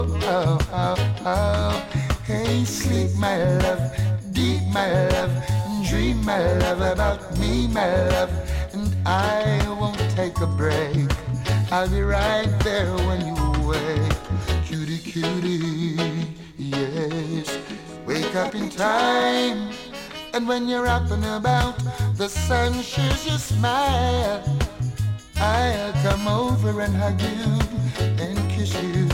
oh, oh, oh. Hey, sleep, my love, deep, my love, dream, my love, about me, my love, and I won't take a break. I'll be right there when you wake. Cutie, cutie, yes. Wake up in time, and when you're up and about, the sun shows your smile. I'll come over and hug you and kiss you